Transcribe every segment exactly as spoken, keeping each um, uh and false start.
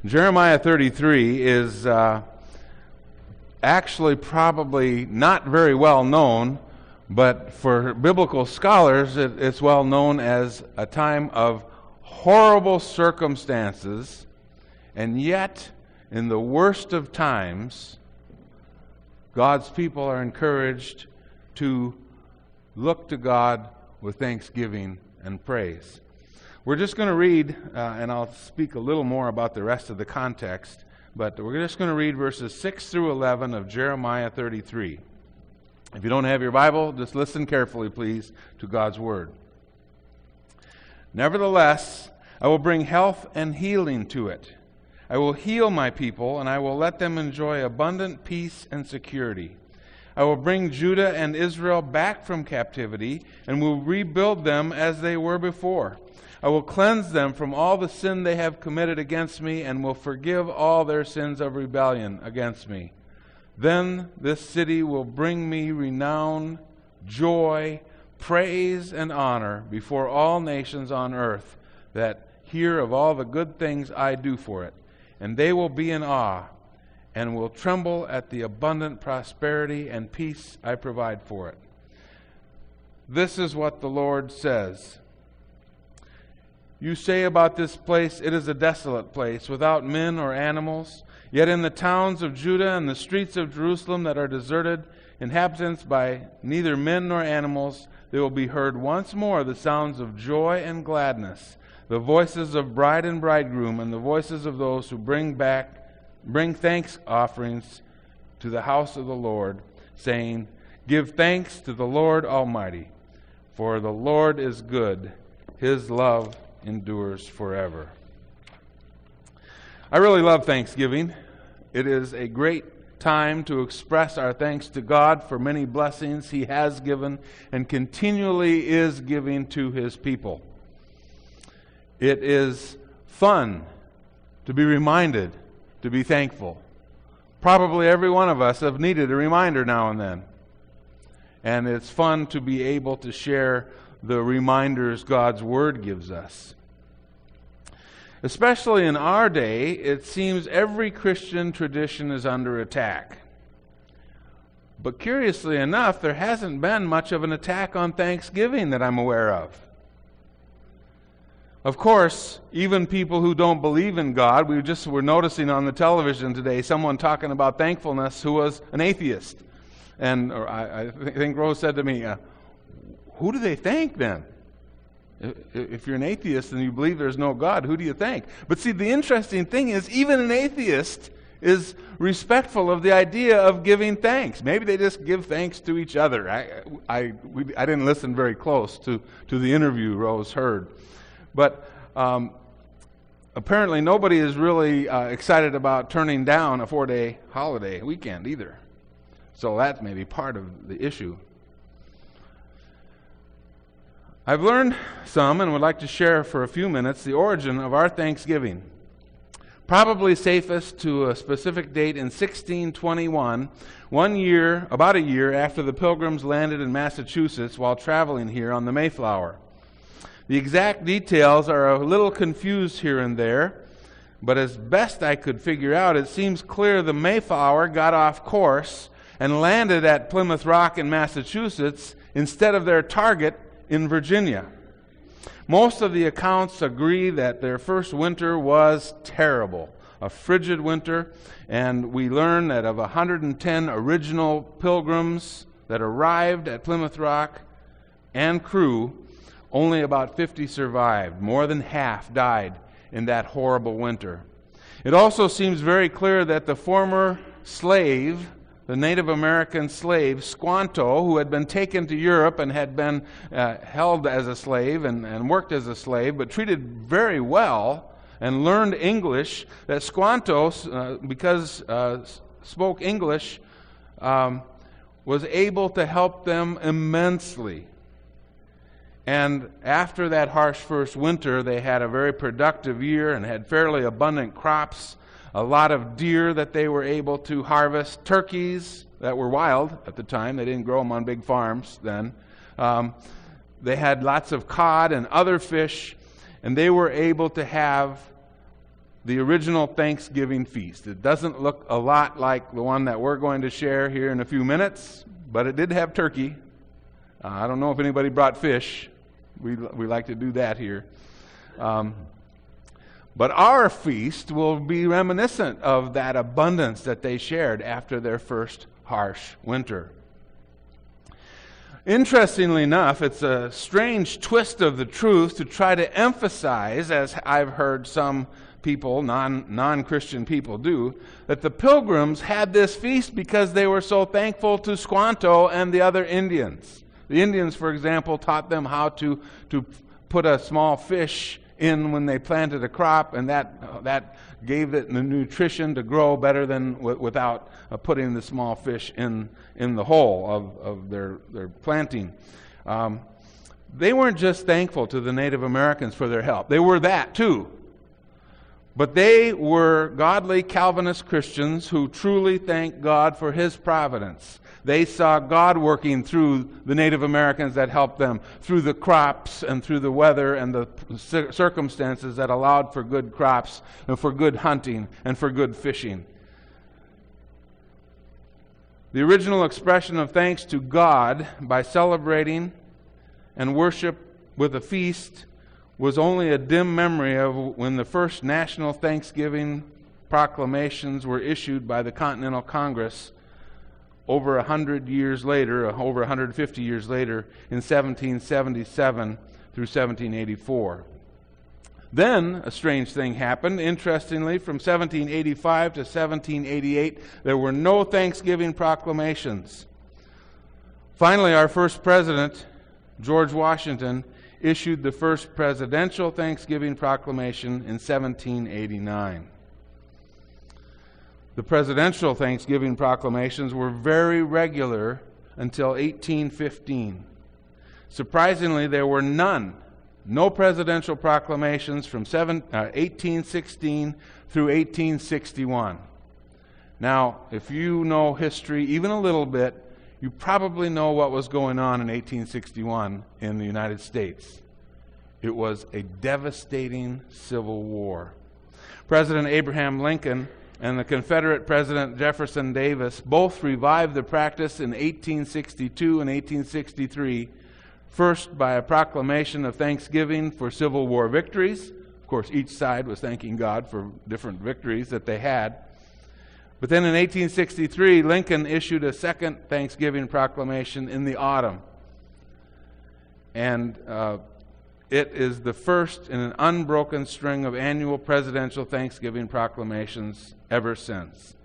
Jeremiah thirty-three is uh, actually probably not very well known, but for biblical scholars, it, it's well known as a time of horrible circumstances, and yet, in the worst of times, God's people are encouraged to look to God with thanksgiving and praise. We're just going to read, uh, and I'll speak a little more about the rest of the context, but we're just going to read verses six through eleven of Jeremiah thirty-three. If you don't have your Bible, just listen carefully, please, to God's Word. Nevertheless, I will bring health and healing to it. I will heal my people, and I will let them enjoy abundant peace and security. I will bring Judah and Israel back from captivity, and will rebuild them as they were before. I will cleanse them from all the sin they have committed against me, and will forgive all their sins of rebellion against me. Then this city will bring me renown, joy, praise, and honor before all nations on earth that hear of all the good things I do for it. And they will be in awe, and will tremble at the abundant prosperity and peace I provide for it. This is what the Lord says. You say about this place, it is a desolate place, without men or animals. Yet in the towns of Judah and the streets of Jerusalem that are deserted, inhabitants by neither men nor animals, there will be heard once more the sounds of joy and gladness, the voices of bride and bridegroom, and the voices of those who bring back, bring thanks offerings to the house of the Lord, saying, Give thanks to the Lord Almighty, for the Lord is good, His love endures forever. I really love Thanksgiving. It is a great time to express our thanks to God for many blessings He has given and continually is giving to His people. It is fun to be reminded to be thankful. Probably every one of us have needed a reminder now and then. And it's fun to be able to share the reminders God's Word gives us. Especially in our day, it seems every Christian tradition is under attack. But curiously enough, there hasn't been much of an attack on Thanksgiving that I'm aware of. Of course, even people who don't believe in God, we just were noticing on the television today someone talking about thankfulness who was an atheist. And or I, I think Rose said to me, uh, who do they thank then? If you're an atheist and you believe there's no God, who do you thank? But see, the interesting thing is, even an atheist is respectful of the idea of giving thanks. Maybe they just give thanks to each other. I I, we, I didn't listen very close to, to the interview Rose heard. But um, apparently nobody is really uh, excited about turning down a four-day holiday weekend either. So that may be part of the issue. I've learned some and would like to share for a few minutes the origin of our Thanksgiving. Probably safest to a specific date in sixteen twenty-one, one year, about a year after the Pilgrims landed in Massachusetts while traveling here on the Mayflower. The exact details are a little confused here and there, but as best I could figure out, it seems clear the Mayflower got off course and landed at Plymouth Rock in Massachusetts instead of their target in Virginia. Most of the accounts agree that their first winter was terrible, a frigid winter, and we learn that of one hundred ten original pilgrims that arrived at Plymouth Rock and crew, only about fifty survived. More than half died in that horrible winter. It also seems very clear that the former slave, the Native American slave, Squanto, who had been taken to Europe and had been uh, held as a slave and, and worked as a slave, but treated very well and learned English, that Squanto, uh, because uh, spoke English, um, was able to help them immensely. And after that harsh first winter, they had a very productive year and had fairly abundant crops, a lot of deer that they were able to harvest, turkeys that were wild at the time. They didn't grow them on big farms then. Um, they had lots of cod and other fish, and they were able to have the original Thanksgiving feast. It doesn't look a lot like the one that we're going to share here in a few minutes, but it did have turkey. Uh, I don't know if anybody brought fish. We we like to do that here. Um, but our feast will be reminiscent of that abundance that they shared after their first harsh winter. Interestingly enough, it's a strange twist of the truth to try to emphasize, as I've heard some people, non, non-Christian people do, that the Pilgrims had this feast because they were so thankful to Squanto and the other Indians. The Indians, for example, taught them how to, to put a small fish in when they planted a crop, and that uh, that gave it the nutrition to grow better than w- without uh, putting the small fish in in the hole of, of their, their planting. Um, they weren't just thankful to the Native Americans for their help. They were that too. But they were godly Calvinist Christians who truly thanked God for His providence. They saw God working through the Native Americans that helped them, through the crops and through the weather and the circumstances that allowed for good crops and for good hunting and for good fishing. The original expression of thanks to God by celebrating and worship with a feast was only a dim memory of when the first national Thanksgiving proclamations were issued by the Continental Congress over a hundred years later, over one hundred fifty years later, in seventeen seventy-seven through seventeen eighty-four. Then a strange thing happened. Interestingly, from seventeen eighty-five to seventeen eighty-eight, there were no Thanksgiving proclamations. Finally, our first president, George Washington, issued the first presidential Thanksgiving proclamation in seventeen eighty-nine. The presidential Thanksgiving proclamations were very regular until eighteen fifteen. Surprisingly, there were none, no presidential proclamations from eighteen sixteen through eighteen sixty-one. Now, if you know history even a little bit, you probably know what was going on in eighteen sixty-one in the United States. It was a devastating civil war. President Abraham Lincoln and the Confederate President Jefferson Davis both revived the practice in eighteen sixty-two and eighteen sixty-three, first by a proclamation of thanksgiving for Civil War victories. Of course, each side was thanking God for different victories that they had. But then in eighteen sixty-three, Lincoln issued a second Thanksgiving proclamation in the autumn. And uh, it is the first in an unbroken string of annual presidential Thanksgiving proclamations ever since.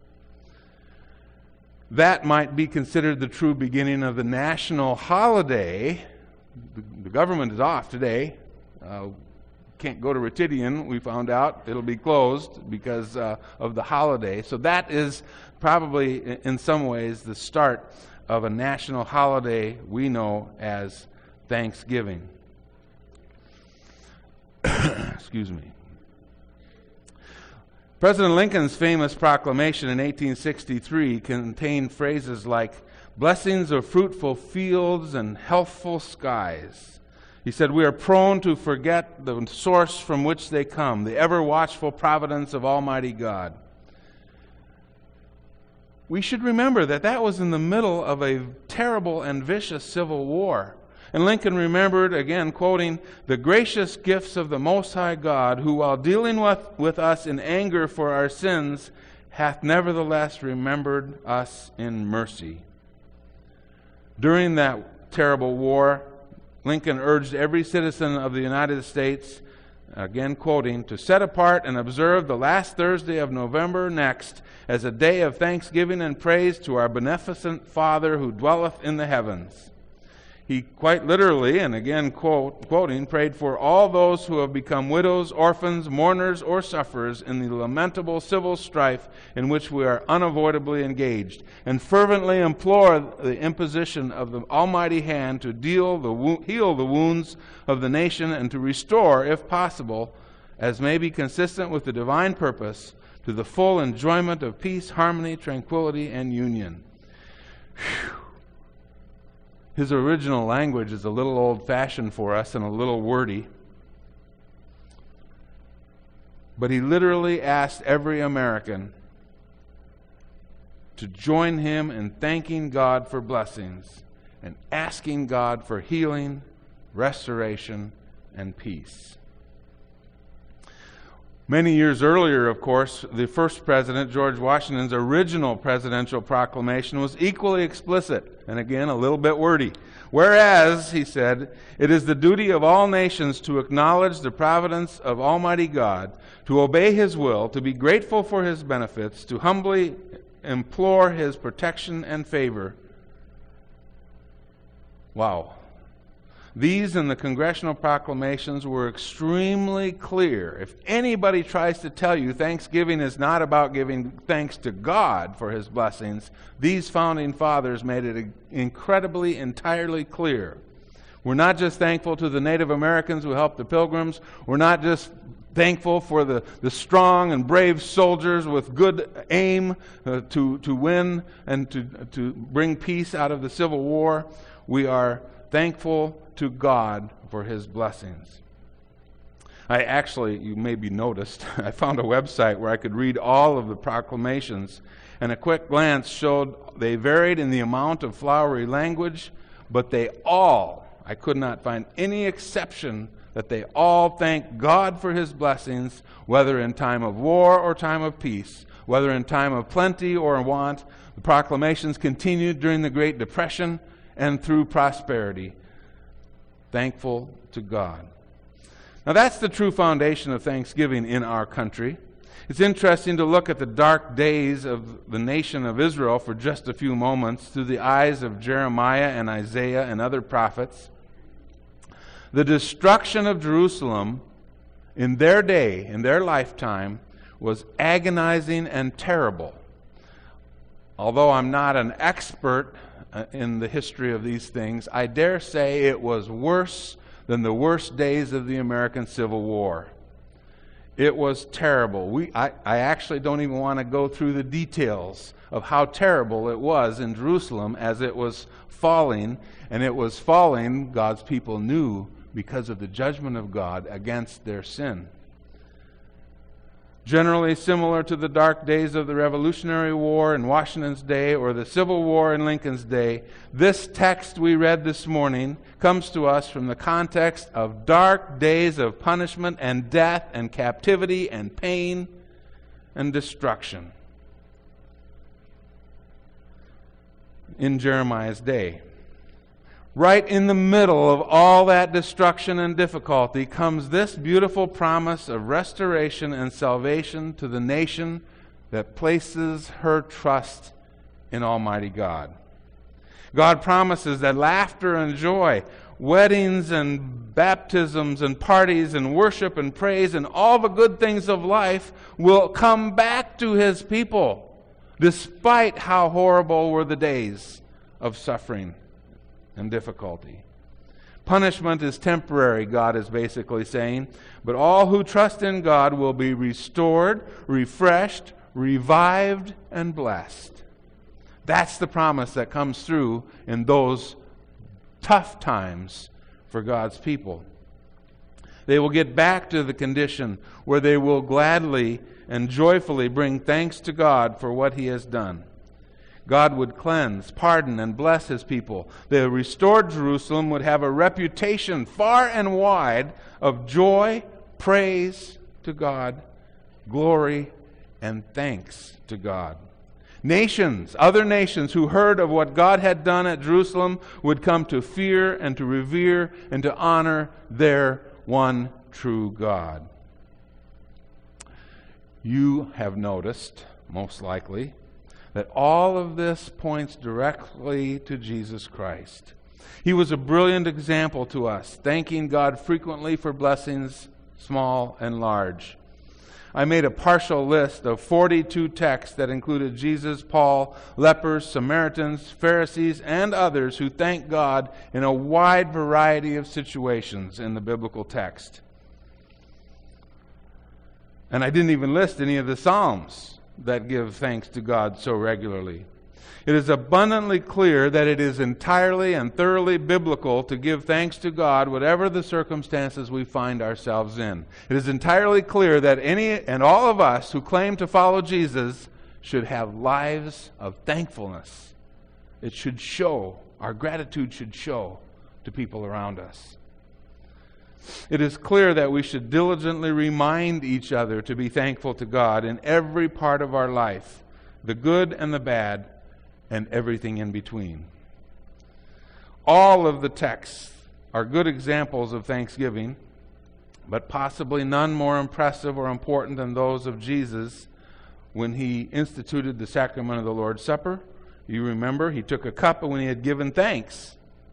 That might be considered the true beginning of the national holiday. The, the government is off today. Uh, can't go to Retidian, we found out. It'll be closed because uh, of the holiday. So that is probably, in some ways, the start of a national holiday we know as Thanksgiving. Excuse me. President Lincoln's famous proclamation in eighteen sixty-three contained phrases like, "Blessings of fruitful fields and healthful skies." He said, "We are prone to forget the source from which they come, the ever-watchful providence of Almighty God." We should remember that that was in the middle of a terrible and vicious civil war. And Lincoln remembered, again quoting, "The gracious gifts of the Most High God, who while dealing with, with us in anger for our sins, hath nevertheless remembered us in mercy." During that terrible war, Lincoln urged every citizen of the United States, again quoting, "to set apart and observe the last Thursday of November next as a day of thanksgiving and praise to our beneficent Father who dwelleth in the heavens." He quite literally, and again quote, quoting, prayed for all those who have become widows, orphans, mourners, or sufferers in the lamentable civil strife in which we are unavoidably engaged, and fervently implore the imposition of the Almighty hand to deal the wo- heal the wounds of the nation and to restore, if possible, as may be consistent with the divine purpose, to the full enjoyment of peace, harmony, tranquility, and union. Whew. His original language is a little old-fashioned for us and a little wordy. but he literally asked every American to join him in thanking God for blessings and asking God for healing, restoration, and peace. Many years earlier, of course, the first president, George Washington's original presidential proclamation was equally explicit, and again, a little bit wordy. Whereas, he said, it is the duty of all nations to acknowledge the providence of Almighty God, to obey His will, to be grateful for His benefits, to humbly implore His protection and favor. Wow. These and the congressional proclamations were extremely clear. If anybody tries to tell you Thanksgiving is not about giving thanks to God for His blessings, these founding fathers made it incredibly, entirely clear. We're not just thankful to the Native Americans who helped the Pilgrims. We're not just thankful for the, the strong and brave soldiers with good aim uh, to, to win and to, to bring peace out of the Civil War. We are thankful to God for His blessings. I actually, you maybe noticed, I found a website where I could read all of the proclamations, and a quick glance showed they varied in the amount of flowery language, but they all, I could not find any exception, that they all thank God for His blessings, whether in time of war or time of peace, whether in time of plenty or want. The proclamations continued during the Great Depression and through prosperity. Thankful to God. Now that's the true foundation of Thanksgiving in our country. It's interesting to look at the dark days of the nation of Israel for just a few moments through the eyes of Jeremiah and Isaiah and other prophets. The destruction of Jerusalem in their day, in their lifetime, was agonizing and terrible. Although I'm not an expert in the history of these things, I dare say it was worse than the worst days of the American Civil War. It was terrible. We, I, I actually don't even want to go through the details of how terrible it was in Jerusalem as it was falling, and it was falling, God's people knew, because of the judgment of God against their sin. Generally similar to the dark days of the Revolutionary War in Washington's day or the Civil War in Lincoln's day, this text we read this morning comes to us from the context of dark days of punishment and death and captivity and pain and destruction in Jeremiah's day. Right in the middle of all that destruction and difficulty comes this beautiful promise of restoration and salvation to the nation that places her trust in Almighty God. God promises that laughter and joy, weddings and baptisms and parties and worship and praise and all the good things of life will come back to His people, despite how horrible were the days of suffering and difficulty. Punishment is temporary, God is basically saying, but all who trust in God will be restored, refreshed, revived, and blessed. That's the promise that comes through in those tough times for God's people. They will get back to the condition where they will gladly and joyfully bring thanks to God for what He has done. God would cleanse, pardon, and bless His people. The restored Jerusalem would have a reputation far and wide of joy, praise to God, glory, and thanks to God. Nations, other nations who heard of what God had done at Jerusalem would come to fear and to revere and to honor their one true God. You have noticed, most likely, that all of this points directly to Jesus Christ. He was a brilliant example to us, thanking God frequently for blessings, small and large. I made a partial list of forty-two texts that included Jesus, Paul, lepers, Samaritans, Pharisees, and others who thanked God in a wide variety of situations in the biblical text. And I didn't even list any of the Psalms that give thanks to God so regularly. It is abundantly clear that it is entirely and thoroughly biblical to give thanks to God whatever the circumstances we find ourselves in. It is entirely clear that any and all of us who claim to follow Jesus should have lives of thankfulness. It should show, our gratitude should show to people around us. It is clear that we should diligently remind each other to be thankful to God in every part of our life, the good and the bad, and everything in between. All of the texts are good examples of thanksgiving, but possibly none more impressive or important than those of Jesus when he instituted the sacrament of the Lord's Supper. You remember, he took a cup, and when he had given thanks,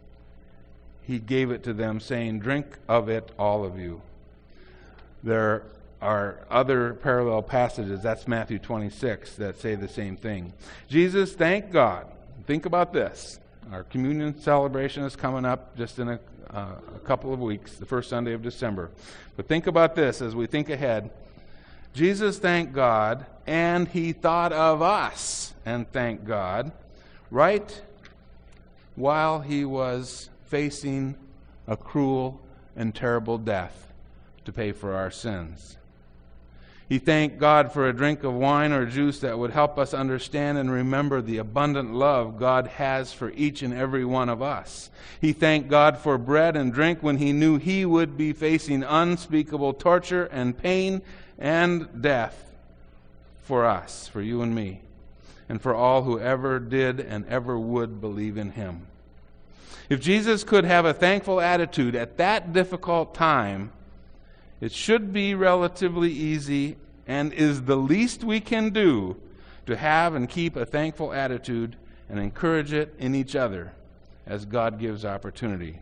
he gave it to them, saying, "Drink of it, all of you." There are other parallel passages, that's Matthew twenty-six, that say the same thing. Jesus thanked God. Think about this. Our communion celebration is coming up just in a, uh, a couple of weeks, the first Sunday of December. But think about this as we think ahead. Jesus thanked God, and he thought of us and thanked God right while he was facing a cruel and terrible death to pay for our sins. He thanked God for a drink of wine or juice that would help us understand and remember the abundant love God has for each and every one of us. He thanked God for bread and drink when he knew he would be facing unspeakable torture and pain and death for us, for you and me, and for all who ever did and ever would believe in him. If Jesus could have a thankful attitude at that difficult time, it should be relatively easy and is the least we can do to have and keep a thankful attitude and encourage it in each other as God gives opportunity.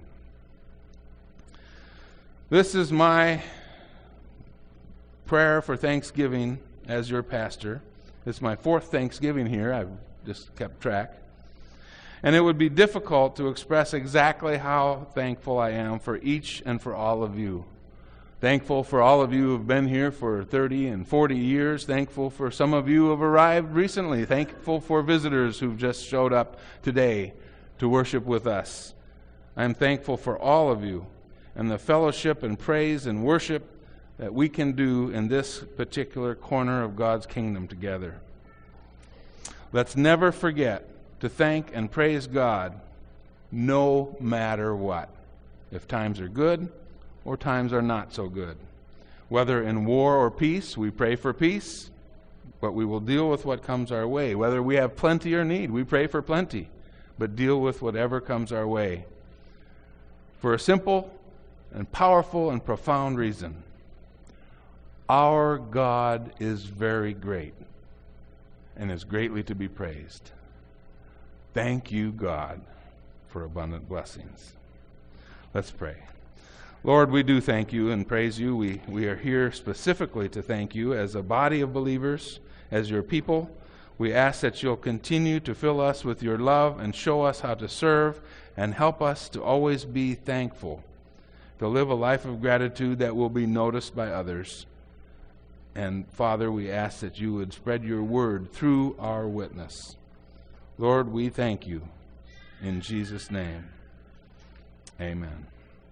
This is my prayer for Thanksgiving as your pastor. It's my fourth Thanksgiving here. I've just kept track. And it would be difficult to express exactly how thankful I am for each and for all of you. Thankful for all of you who have been here for thirty and forty years. Thankful for some of you who have arrived recently. Thankful for visitors who've just showed up today to worship with us. I'm thankful for all of you and the fellowship and praise and worship that we can do in this particular corner of God's kingdom together. Let's never forget to thank and praise God no matter what. If times are good or times are not so good. Whether in war or peace, we pray for peace, but we will deal with what comes our way. Whether we have plenty or need, we pray for plenty, but deal with whatever comes our way. For a simple and powerful and profound reason. Our God is very great and is greatly to be praised. Thank you, God, for abundant blessings. Let's pray. Lord, we do thank you and praise you. We, we are here specifically to thank you as a body of believers, as your people. We ask that you'll continue to fill us with your love and show us how to serve and help us to always be thankful, to live a life of gratitude that will be noticed by others. And Father, we ask that you would spread your word through our witness. Lord, we thank you. In Jesus' name, amen.